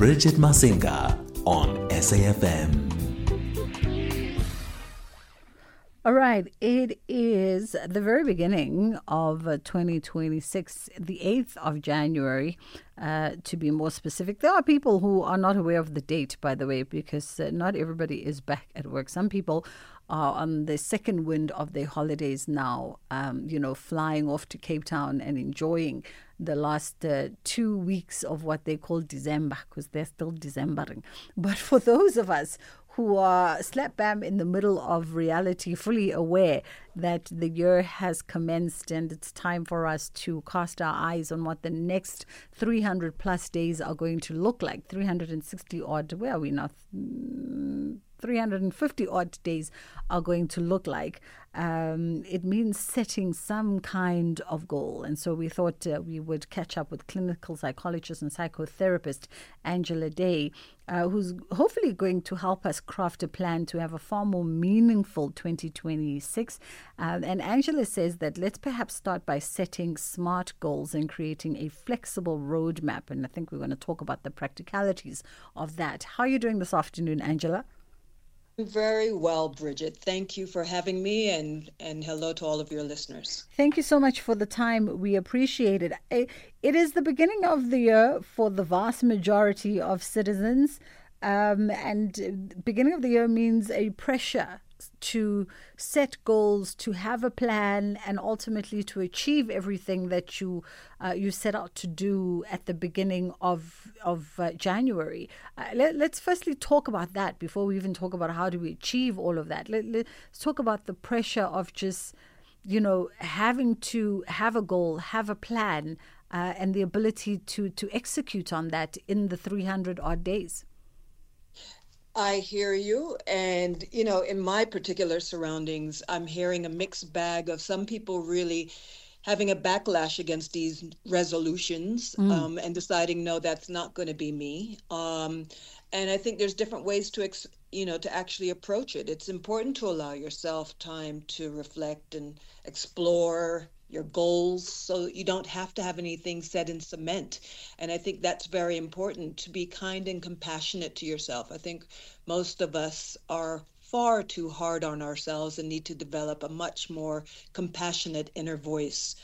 Bridget Masinga on SAFM. All right, it is the very beginning of 2026, the 8th of January, to be more specific. There are people who are not aware of the date, by the way, because not everybody is back at work. Some people are on the second wind of their holidays now, flying off to Cape Town and enjoying the last 2 weeks of what they call December, because they're still Decembering. But for those of us who are slap bam in the middle of reality, fully aware that the year has commenced and it's time for us to cast our eyes on what the next 300 plus days are going to look like. 360 odd, where are we now? 350 odd days are going to look like. It means setting some kind of goal. And so we thought we would catch up with clinical psychologist and psychotherapist Angela Day, who's hopefully going to help us craft a plan to have a far more meaningful 2026. And Angela says that let's perhaps start by setting SMART goals and creating a flexible roadmap. And I think we're going to talk about the practicalities of that. How are you doing this afternoon, Angela? Very well, Bridget. Thank you for having me, and hello to all of your listeners. Thank you so much for the time. We appreciate it. It is the beginning of the year for the vast majority of citizens, and beginning of the year means a pressure to set goals, to have a plan, and ultimately to achieve everything that you set out to do at the beginning of January. Let's firstly talk about that before we even talk about how do we achieve all of that. Let's talk about the pressure of just, having to have a goal, have a plan, and the ability to execute on that in the 300 odd days. I hear you. And, in my particular surroundings, I'm hearing a mixed bag of some people really having a backlash against these resolutions and deciding, no, that's not going to be me. And I think there's different ways to actually approach it. It's important to allow yourself time to reflect and explore your goals, so you don't have to have anything set in cement. And I think that's very important, to be kind and compassionate to yourself. I think most of us are far too hard on ourselves and need to develop a much more compassionate inner voice.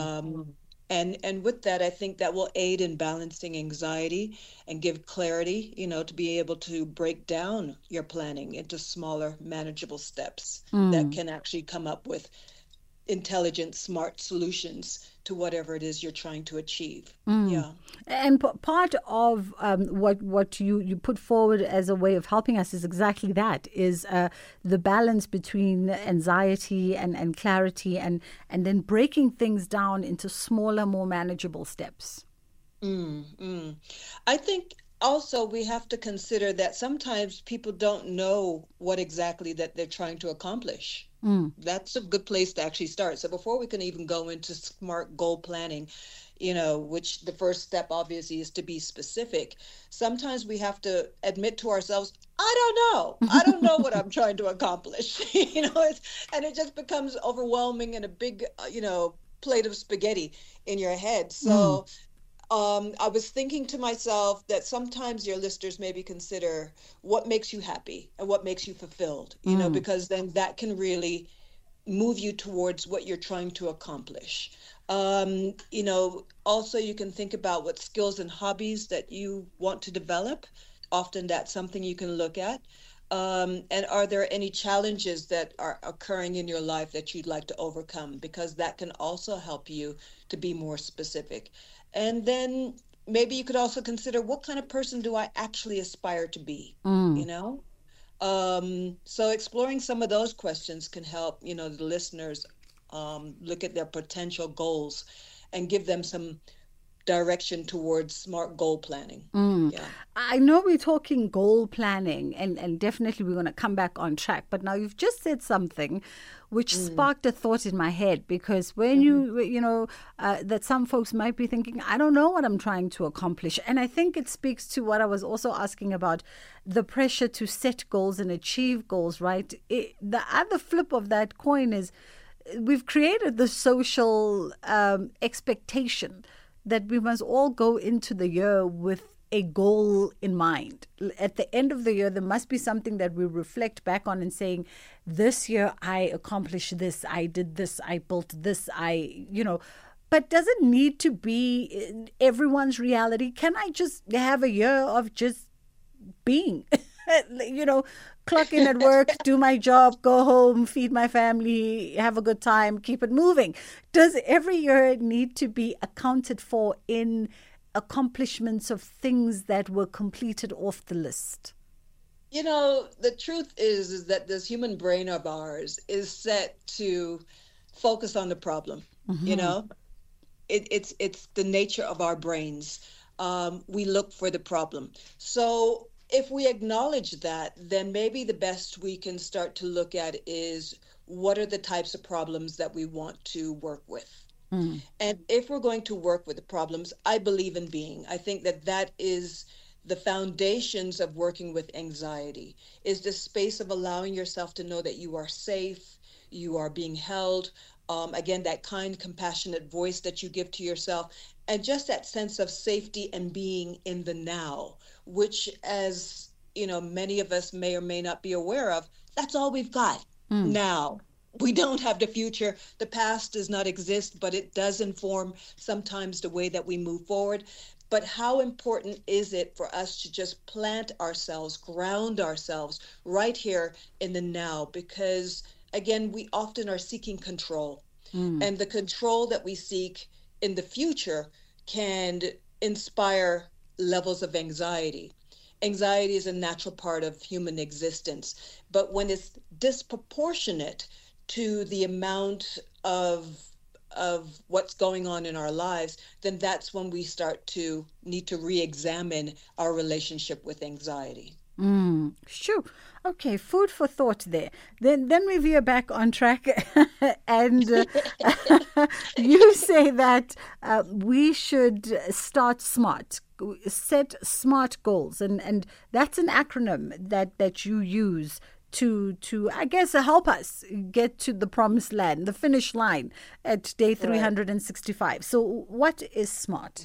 And with that, I think that will aid in balancing anxiety and give clarity, to be able to break down your planning into smaller, manageable steps that can actually come up with intelligent, smart solutions to whatever it is you're trying to achieve. Yeah. And part of what you put forward as a way of helping us is exactly that, is the balance between anxiety and clarity and then breaking things down into smaller, more manageable steps. I think also we have to consider that sometimes people don't know what exactly that they're trying to accomplish. That's a good place to actually start. So before we can even go into SMART goal planning, which the first step obviously is to be specific, sometimes we have to admit to ourselves, I don't know what I'm trying to accomplish. And it just becomes overwhelming and a big, plate of spaghetti in your head. So I was thinking to myself that sometimes your listeners maybe consider what makes you happy and what makes you fulfilled, because then that can really move you towards what you're trying to accomplish. Also you can think about what skills and hobbies that you want to develop. Often that's something you can look at. And are there any challenges that are occurring in your life that you'd like to overcome? Because that can also help you to be more specific. And then maybe you could also consider, what kind of person do I actually aspire to be? So exploring some of those questions can help, the listeners look at their potential goals and give them some direction towards SMART goal planning. Yeah. I know we're talking goal planning and definitely we're going to come back on track. But now you've just said something which sparked a thought in my head, because when that some folks might be thinking, I don't know what I'm trying to accomplish. And I think it speaks to what I was also asking about, the pressure to set goals and achieve goals, right? The other flip of that coin is we've created the social expectation that we must all go into the year with a goal in mind. At the end of the year, there must be something that we reflect back on and saying, this year I accomplished this, I did this, I built this, but does it need to be everyone's reality? Can I just have a year of just being, clock in at work, do my job, go home, feed my family, have a good time, keep it moving? Does every year need to be accounted for in accomplishments of things that were completed off the list? The truth is that this human brain of ours is set to focus on the problem. It's the nature of our brains. We look for the problem. So if we acknowledge that, then maybe the best we can start to look at is, what are the types of problems that we want to work with? And if we're going to work with the problems, I believe in being. I think that is the foundations of working with anxiety, is the space of allowing yourself to know that you are safe, you are being held. Again, that kind, compassionate voice that you give to yourself, and just that sense of safety and being in the now, which, as many of us may or may not be aware of, that's all we've got now. We don't have the future. The past does not exist, but it does inform sometimes the way that we move forward. But how important is it for us to just plant ourselves, ground ourselves right here in the now? Because again, we often are seeking control, and the control that we seek in the future can inspire levels of anxiety. Anxiety is a natural part of human existence, but when it's disproportionate to the amount of what's going on in our lives, then that's when we start to need to re-examine our relationship with anxiety. Sure. Okay, food for thought there. Then we veer back on track, and you say that we should start smart, set SMART goals, and that's an acronym that you use to I guess help us get to the promised land, the finish line at day 365. Right. So what is SMART?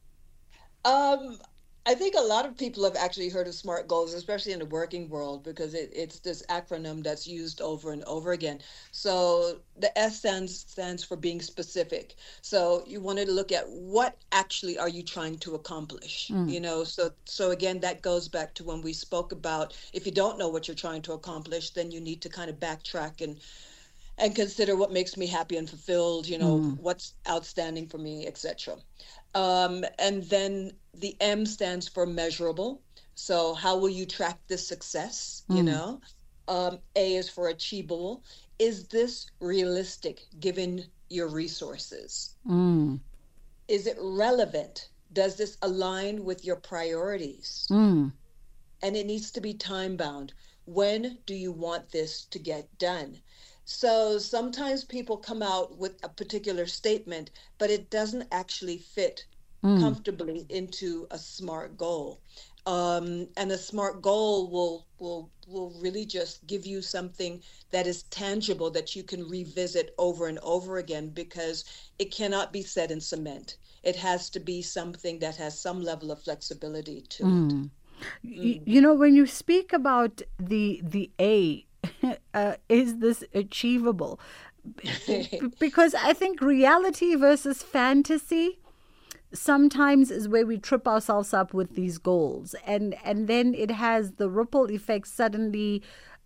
I think a lot of people have actually heard of SMART goals, especially in the working world, because it's this acronym that's used over and over again. So the S stands for being specific. So you wanted to look at what actually are you trying to accomplish, So again, that goes back to when we spoke about, if you don't know what you're trying to accomplish, then you need to kind of backtrack and consider what makes me happy and fulfilled, what's outstanding for me, etc. And then the M stands for measurable. So how will you track this success? A is for achievable. Is this realistic given your resources? Is it relevant? Does this align with your priorities? And it needs to be time bound. When do you want this to get done? So sometimes people come out with a particular statement, but it doesn't actually fit comfortably into a SMART goal. And a SMART goal will really just give you something that is tangible that you can revisit over and over again, because it cannot be set in cement. It has to be something that has some level of flexibility to it. When you speak about the A, is this achievable? Because I think reality versus fantasy sometimes is where we trip ourselves up with these goals, and then it has the ripple effect. Suddenly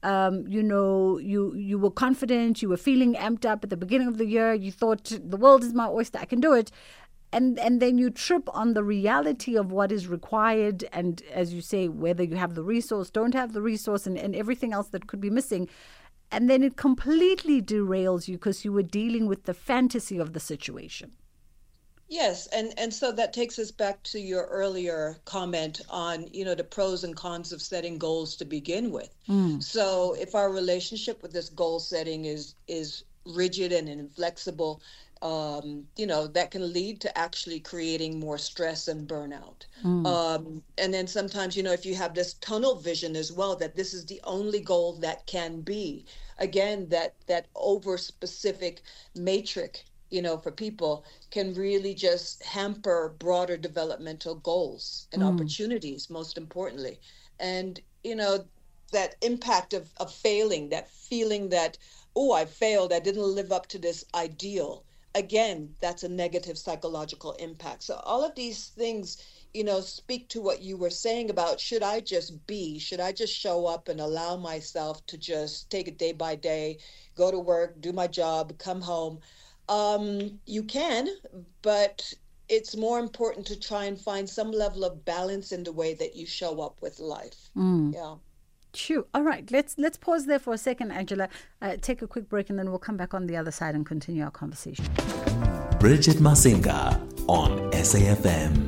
you were confident, you were feeling amped up at the beginning of the year, you thought the world is my oyster, I can do it. And then you trip on the reality of what is required, and as you say, whether you have the resource, don't have the resource, and everything else that could be missing. And then it completely derails you because you were dealing with the fantasy of the situation. Yes, and so that takes us back to your earlier comment on, the pros and cons of setting goals to begin with. So if our relationship with this goal setting is rigid and inflexible, that can lead to actually creating more stress and burnout. And then sometimes, if you have this tunnel vision as well, that this is the only goal that can be, again, that over specific matrix for people can really just hamper broader developmental goals and opportunities, most importantly. And, that impact of failing, that feeling that, oh, I failed, I didn't live up to this ideal. Again, that's a negative psychological impact. So all of these things, speak to what you were saying about should I just show up and allow myself to just take it day by day, go to work, do my job, come home. You can, but it's more important to try and find some level of balance in the way that you show up with life. Yeah. Sure. All right. Let's pause there for a second, Angela. Take a quick break and then we'll come back on the other side and continue our conversation. Bridget Masinga on SAFM.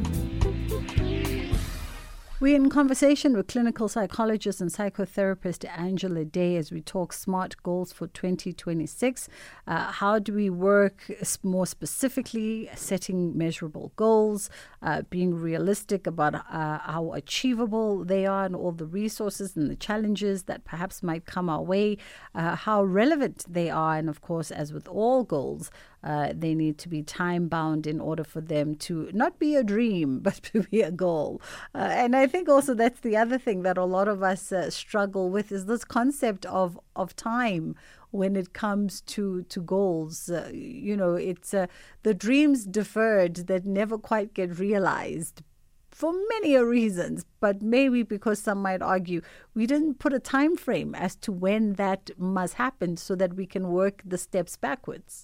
We're in conversation with clinical psychologist and psychotherapist Angela Day as we talk smart goals for 2026. How do we work more specifically, setting measurable goals, being realistic about how achievable they are and all the resources and the challenges that perhaps might come our way, how relevant they are. And of course, as with all goals, they need to be time bound in order for them to not be a dream, but to be a goal. And I think also that's the other thing that a lot of us struggle with is this concept of time when it comes to goals. It's the dreams deferred that never quite get realized for many reasons, but maybe because some might argue we didn't put a time frame as to when that must happen so that we can work the steps backwards.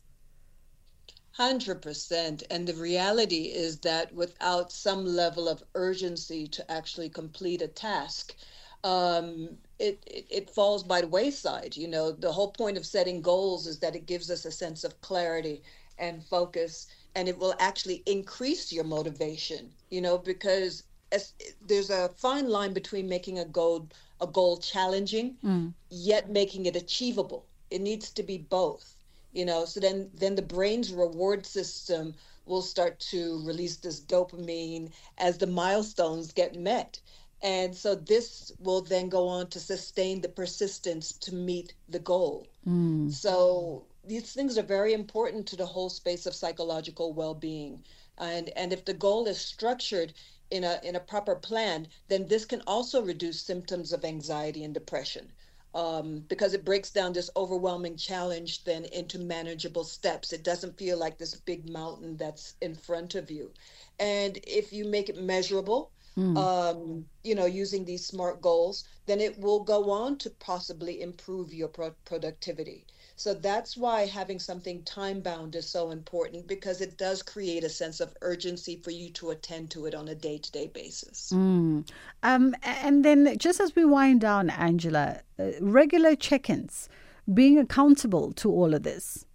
100%. And the reality is that without some level of urgency to actually complete a task, it falls by the wayside. The whole point of setting goals is that it gives us a sense of clarity and focus, and it will actually increase your motivation, because there's a fine line between making a goal challenging, yet making it achievable. It needs to be both. So then the brain's reward system will start to release this dopamine as the milestones get met. And so this will then go on to sustain the persistence to meet the goal. So these things are very important to the whole space of psychological well-being. And if the goal is structured in a proper plan, then this can also reduce symptoms of anxiety and depression. Because it breaks down this overwhelming challenge then into manageable steps. It doesn't feel like this big mountain that's in front of you. And if you make it measurable, using these SMART goals, then it will go on to possibly improve your productivity. So that's why having something time-bound is so important, because it does create a sense of urgency for you to attend to it on a day-to-day basis. And then just as we wind down, Angela, regular check-ins, being accountable to all of this.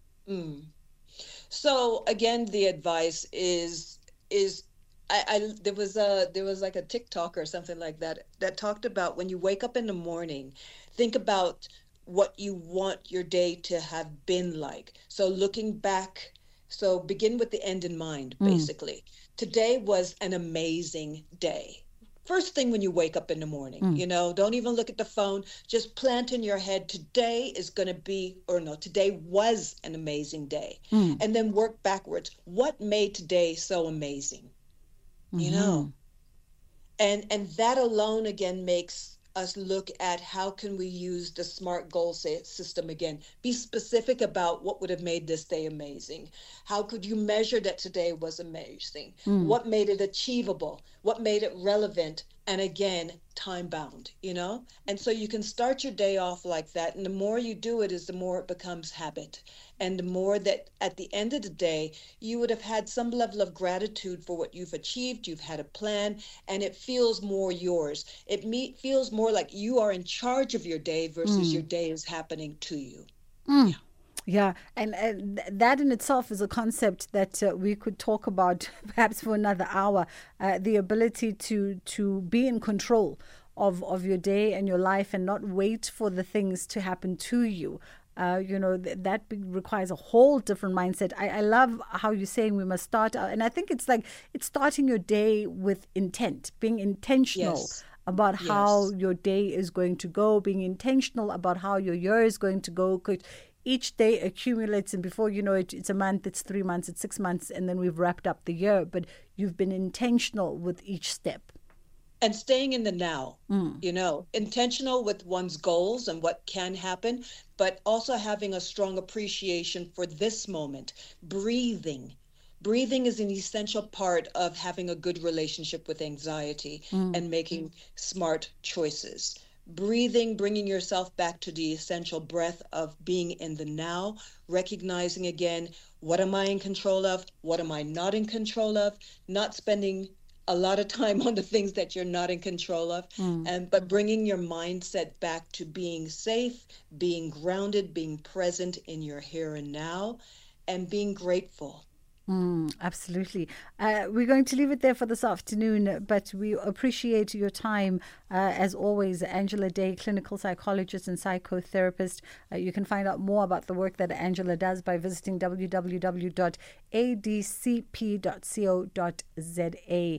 So again, the advice is there was like a TikTok or something like that talked about when you wake up in the morning, think about what you want your day to have been like. So looking back, so begin with the end in mind, basically. Today was an amazing day. First thing when you wake up in the morning, don't even look at the phone, just plant in your head, today was an amazing day. And then work backwards. What made today so amazing? And that alone again makes us look at how can we use the SMART goal system again. Be specific about what would have made this day amazing. How could you measure that today was amazing? What made it achievable? What made it relevant? And again, time bound, And so you can start your day off like that. And the more you do it is the more it becomes habit. And the more that at the end of the day, you would have had some level of gratitude for what you've achieved. You've had a plan and it feels more yours. It feels more like you are in charge of your day versus your day is happening to you. Yeah, and that in itself is a concept that we could talk about perhaps for another hour, the ability to be in control of your day and your life and not wait for the things to happen to you. That requires a whole different mindset. I love how you're saying we must start out, and I think it's starting your day with intent, being intentional about how your day is going to go, being intentional about how your year is going to go. each day accumulates, and before you know it, it's a month, it's 3 months, it's 6 months, and then we've wrapped up the year. But you've been intentional with each step. And staying in the now, intentional with one's goals and what can happen, but also having a strong appreciation for this moment. Breathing. Breathing is an essential part of having a good relationship with anxiety and making smart choices. Breathing, bringing yourself back to the essential breath of being in the now, recognizing again, what am I in control of? What am I not in control of? Not spending a lot of time on the things that you're not in control of, but bringing your mindset back to being safe, being grounded, being present in your here and now, and being grateful. Absolutely. We're going to leave it there for this afternoon, but we appreciate your time. As always, Angela Day, clinical psychologist and psychotherapist. You can find out more about the work that Angela does by visiting www.adcp.co.za.